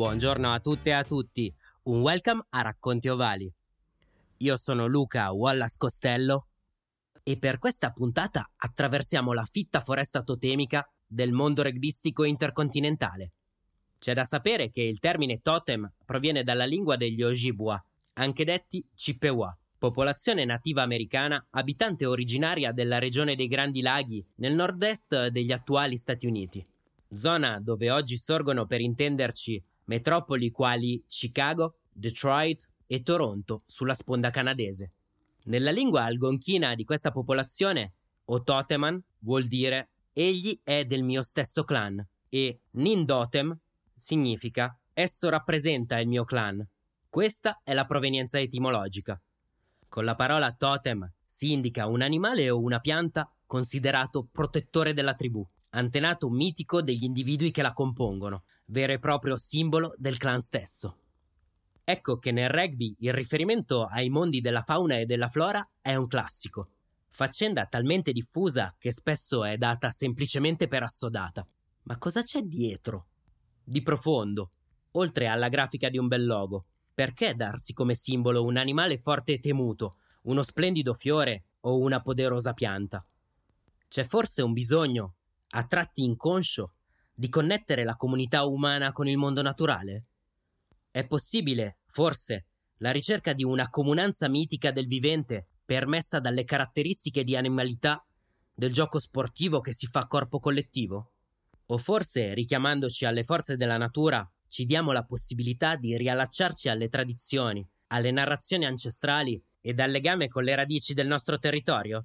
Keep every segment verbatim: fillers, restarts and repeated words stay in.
Buongiorno a tutte e a tutti, un welcome a Racconti Ovali. Io sono Luca Wallace Costello e per questa puntata attraversiamo la fitta foresta totemica del mondo rugbyistico intercontinentale. C'è da sapere che il termine totem proviene dalla lingua degli Ojibwa, anche detti Chippewa, popolazione nativa americana abitante originaria della regione dei Grandi Laghi nel nord-est degli attuali Stati Uniti, zona dove oggi sorgono, per intenderci, metropoli quali Chicago, Detroit e Toronto sulla sponda canadese. Nella lingua algonchina di questa popolazione, Ototeman vuol dire egli è del mio stesso clan e Nindotem significa esso rappresenta il mio clan. Questa è la provenienza etimologica. Con la parola totem si indica un animale o una pianta considerato protettore della tribù, antenato mitico degli individui che la compongono, vero e proprio simbolo del clan stesso. Ecco che nel rugby il riferimento ai mondi della fauna e della flora è un classico, faccenda talmente diffusa che spesso è data semplicemente per assodata. Ma cosa c'è dietro? Di profondo, oltre alla grafica di un bel logo? Perché darsi come simbolo un animale forte e temuto, uno splendido fiore o una poderosa pianta? C'è forse un bisogno, a tratti inconscio, di connettere la comunità umana con il mondo naturale? È possibile, forse, la ricerca di una comunanza mitica del vivente permessa dalle caratteristiche di animalità del gioco sportivo che si fa corpo collettivo? O forse, richiamandoci alle forze della natura, ci diamo la possibilità di riallacciarci alle tradizioni, alle narrazioni ancestrali e al legame con le radici del nostro territorio?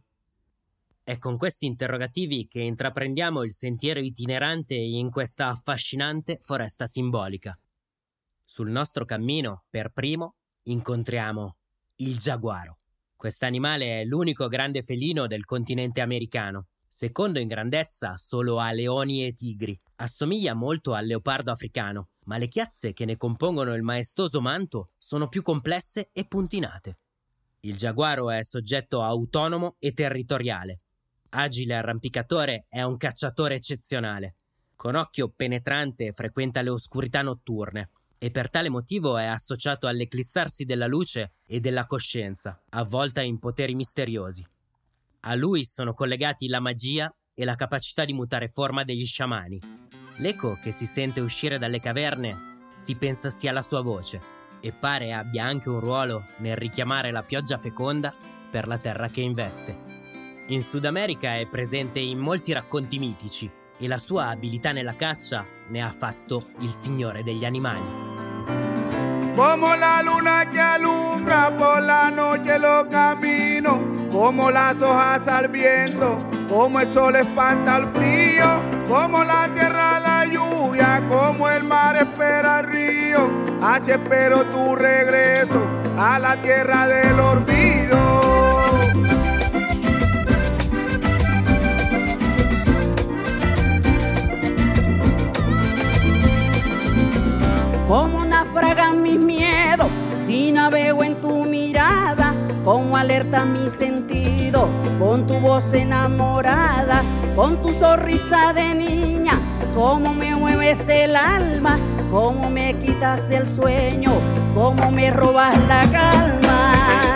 È con questi interrogativi che intraprendiamo il sentiero itinerante in questa affascinante foresta simbolica. Sul nostro cammino, per primo, incontriamo il giaguaro. Quest'animale è l'unico grande felino del continente americano, secondo in grandezza solo a leoni e tigri. Assomiglia molto al leopardo africano, ma le chiazze che ne compongono il maestoso manto sono più complesse e puntinate. Il giaguaro è soggetto autonomo e territoriale. Agile arrampicatore, è un cacciatore eccezionale. Con occhio penetrante frequenta le oscurità notturne e per tale motivo è associato all'eclissarsi della luce e della coscienza, avvolta in poteri misteriosi. A lui sono collegati la magia e la capacità di mutare forma degli sciamani. L'eco che si sente uscire dalle caverne si pensa sia la sua voce e pare abbia anche un ruolo nel richiamare la pioggia feconda per la terra che investe. In Sud America è presente in molti racconti mitici e la sua abilità nella caccia ne ha fatto il signore degli animali. Como la luna que alumbra por la noche los caminos, como las hojas al viento, como el sol espanta el frío, como la tierra la lluvia, como el mar espera el río, así espero tu regreso a la tierra del olvido. Como naufragan mis miedos, si navego en tu mirada, como alerta mi sentido, con tu voz enamorada, con tu sonrisa de niña, como me mueves el alma, como me quitas el sueño, como me robas la calma.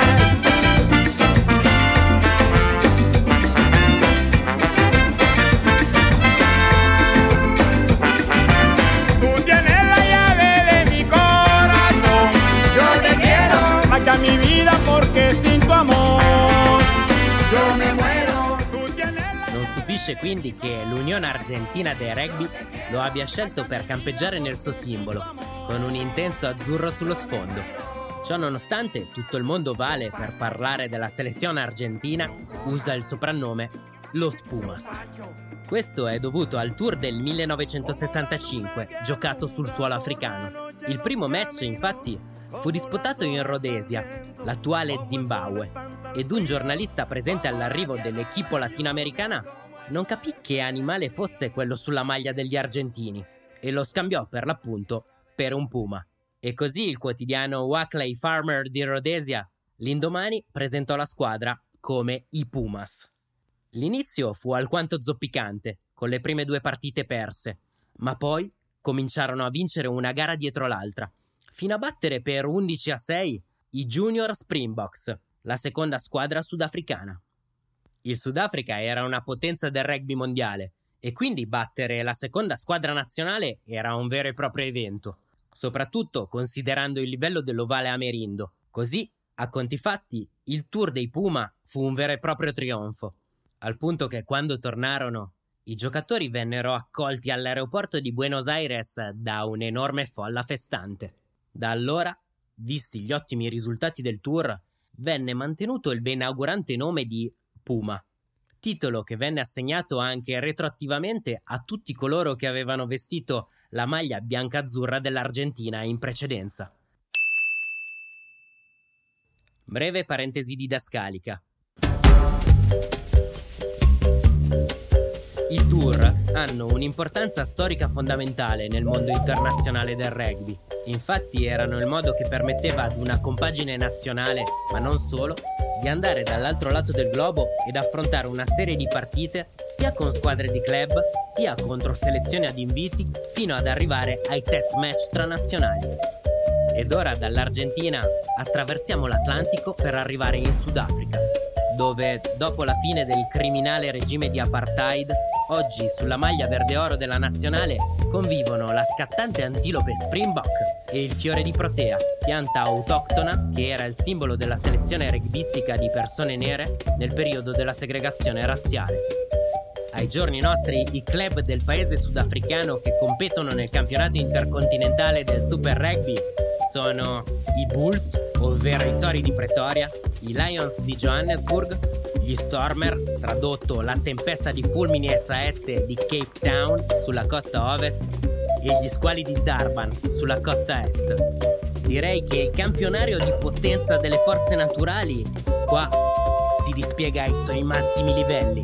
Mi vida porque sin tu amor yo me muero. Non stupisce quindi che l'Unione Argentina dei Rugby lo abbia scelto per campeggiare nel suo simbolo, con un intenso azzurro sullo sfondo. Ciò nonostante, tutto il mondo vale per parlare della selezione argentina usa il soprannome Los Pumas. Questo è dovuto al Tour del millenovecentosessantacinque, giocato sul suolo africano. Il primo match, infatti, fu disputato in Rhodesia, l'attuale Zimbabwe, ed un giornalista presente all'arrivo dell'equipo latinoamericana non capì che animale fosse quello sulla maglia degli argentini e lo scambiò per l'appunto per un puma. E così il quotidiano Wackley Farmer di Rhodesia l'indomani presentò la squadra come i Pumas. L'inizio fu alquanto zoppicante, con le prime due partite perse, ma poi cominciarono a vincere una gara dietro l'altra, fino a battere per undici a sei i Junior Springboks, la seconda squadra sudafricana. Il Sudafrica era una potenza del rugby mondiale e quindi battere la seconda squadra nazionale era un vero e proprio evento, soprattutto considerando il livello dell'ovale Amerindo. Così, a conti fatti, il tour dei Puma fu un vero e proprio trionfo, al punto che quando tornarono, i giocatori vennero accolti all'aeroporto di Buenos Aires da un'enorme folla festante. Da allora, visti gli ottimi risultati del tour, venne mantenuto il benaugurante nome di Puma, titolo che venne assegnato anche retroattivamente a tutti coloro che avevano vestito la maglia bianca-azzurra dell'Argentina in precedenza. Breve parentesi didascalica. I tour hanno un'importanza storica fondamentale nel mondo internazionale del rugby. Infatti erano il modo che permetteva ad una compagine nazionale, ma non solo, di andare dall'altro lato del globo ed affrontare una serie di partite sia con squadre di club, sia contro selezioni ad inviti, fino ad arrivare ai test match tra nazionali. Ed ora dall'Argentina attraversiamo l'Atlantico per arrivare in Sudafrica, dove, dopo la fine del criminale regime di apartheid, oggi sulla maglia verde-oro della nazionale convivono la scattante antilope Springbok e il fiore di protea, pianta autoctona che era il simbolo della selezione rugbistica di persone nere nel periodo della segregazione razziale. Ai giorni nostri i club del paese sudafricano che competono nel campionato intercontinentale del Super Rugby sono i Bulls, ovvero i Tori di Pretoria, i Lions di Johannesburg, gli Stormer, tradotto la tempesta di fulmini e saette di Cape Town sulla costa ovest, e gli Squali di Durban sulla costa est. Direi che il campionario di potenza delle forze naturali qua si dispiega ai suoi massimi livelli.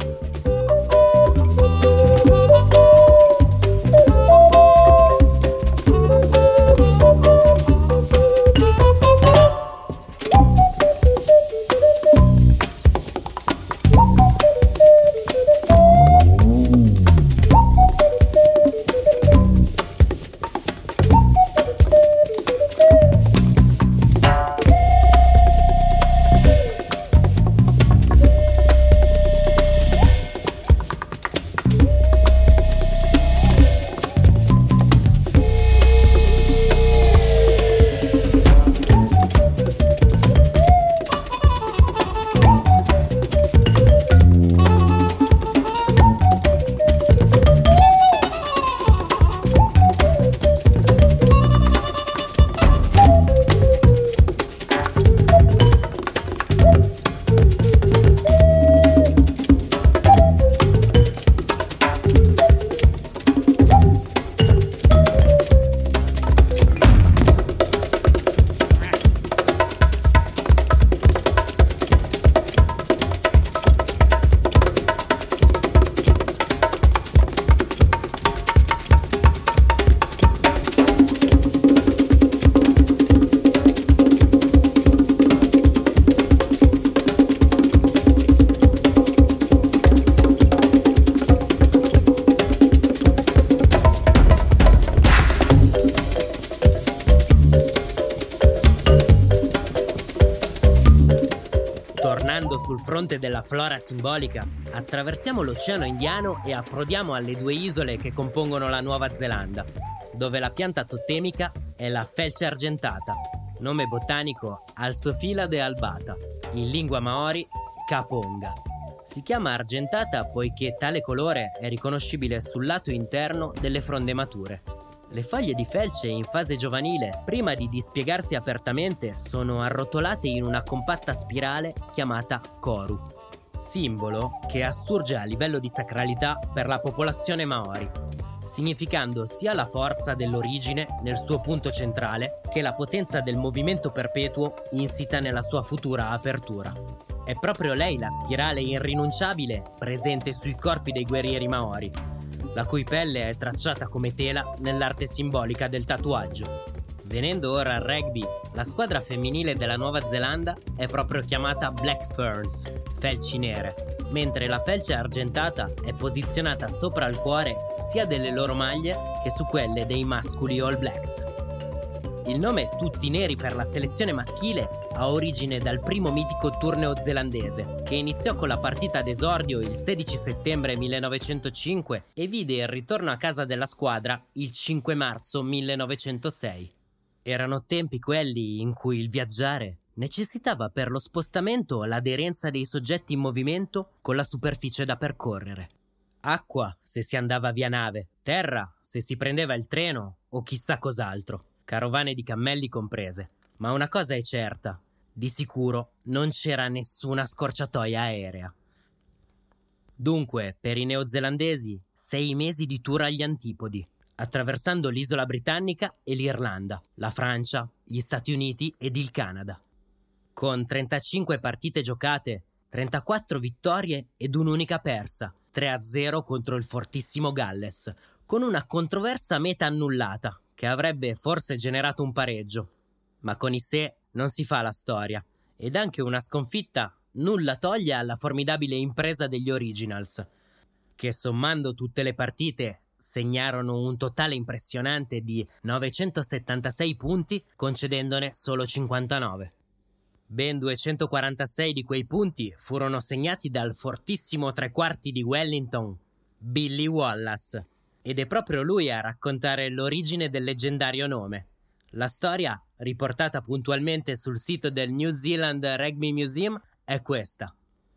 Sul fronte della flora simbolica, attraversiamo l'Oceano Indiano e approdiamo alle due isole che compongono la Nuova Zelanda, dove la pianta totemica è la felce argentata, nome botanico Alsophila dealbata, in lingua maori Kaponga. Si chiama argentata poiché tale colore è riconoscibile sul lato interno delle fronde mature. Le foglie di felce in fase giovanile, prima di dispiegarsi apertamente, sono arrotolate in una compatta spirale chiamata koru, simbolo che assurge a livello di sacralità per la popolazione maori, significando sia la forza dell'origine nel suo punto centrale che la potenza del movimento perpetuo insita nella sua futura apertura. È proprio lei la spirale irrinunciabile presente sui corpi dei guerrieri maori, la cui pelle è tracciata come tela nell'arte simbolica del tatuaggio. Venendo ora al rugby, la squadra femminile della Nuova Zelanda è proprio chiamata Black Ferns, felci nere, mentre la felce argentata è posizionata sopra il cuore sia delle loro maglie che su quelle dei mascoli All Blacks. Il nome Tutti Neri per la selezione maschile ha origine dal primo mitico tour neozelandese, che iniziò con la partita d'esordio il sedici settembre millenovecentocinque e vide il ritorno a casa della squadra il cinque marzo millenovecentosei. Erano tempi quelli in cui il viaggiare necessitava per lo spostamento l'aderenza dei soggetti in movimento con la superficie da percorrere. Acqua se si andava via nave, terra se si prendeva il treno o chissà cos'altro, carovane di cammelli comprese. Ma una cosa è certa, di sicuro non c'era nessuna scorciatoia aerea. Dunque, per i neozelandesi, sei mesi di tour agli antipodi, attraversando l'isola britannica e l'Irlanda, la Francia, gli Stati Uniti ed il Canada. Con trentacinque partite giocate, trentaquattro vittorie ed un'unica persa, tre a zero contro il fortissimo Galles, con una controversa meta annullata, che avrebbe forse generato un pareggio. Ma con i se non si fa la storia, ed anche una sconfitta nulla toglie alla formidabile impresa degli Originals, che sommando tutte le partite segnarono un totale impressionante di novecentosettantasei punti, concedendone solo cinquantanove. Ben duecentoquarantasei di quei punti furono segnati dal fortissimo tre quarti di Wellington, Billy Wallace, ed è proprio lui a raccontare l'origine del leggendario nome. La storia, riportata puntualmente sul sito del New Zealand Rugby Museum, è questa.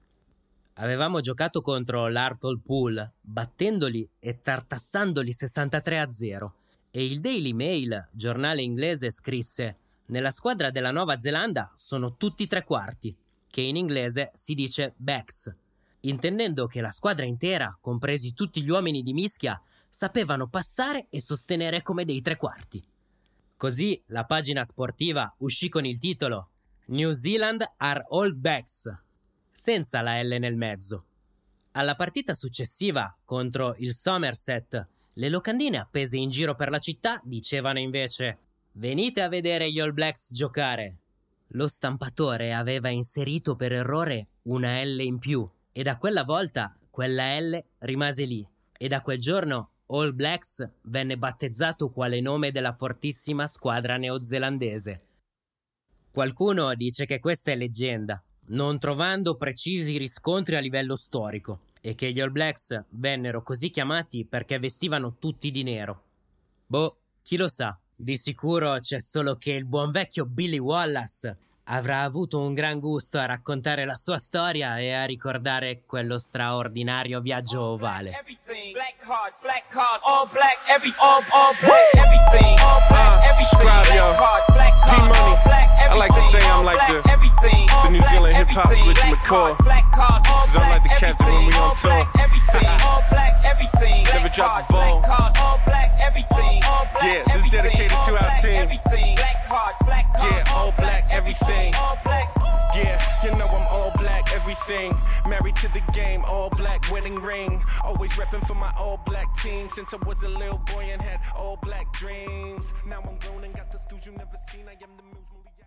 Avevamo giocato contro l'Hartlepool, battendoli e tartassandoli sessantatré a zero, e il Daily Mail, giornale inglese, scrisse: nella squadra della Nuova Zelanda sono tutti tre quarti, che in inglese si dice backs, intendendo che la squadra intera, compresi tutti gli uomini di mischia, sapevano passare e sostenere come dei tre quarti. Così la pagina sportiva uscì con il titolo New Zealand are all backs, senza la L nel mezzo. Alla partita successiva contro il Somerset, le locandine appese in giro per la città dicevano invece: venite a vedere gli All Blacks giocare. Lo stampatore aveva inserito per errore una L in più e da quella volta quella L rimase lì, e da quel giorno All Blacks venne battezzato quale nome della fortissima squadra neozelandese. Qualcuno dice che questa è leggenda, non trovando precisi riscontri a livello storico, e che gli All Blacks vennero così chiamati perché vestivano tutti di nero. Boh, chi lo sa, di sicuro c'è solo che il buon vecchio Billy Wallace avrà avuto un gran gusto a raccontare la sua storia e a ricordare quello straordinario viaggio ovale. Black cards, black cards, all black, every, all, all black, everything, all black, everything, black cards, black cards, all black, everything, I like to say I'm like the, the New Zealand hip-hop switch McCall, cause I'm like the captain when we on tour, never drop the ball, yeah, this is dedicated to our team, yeah, all black, everything, yeah, you know I'm all black, everything, married to the game, all black, wedding ring, always repping for my all black team, since I was a little boy and had all black dreams, now I'm grown and got the skills you never seen, I am the muse.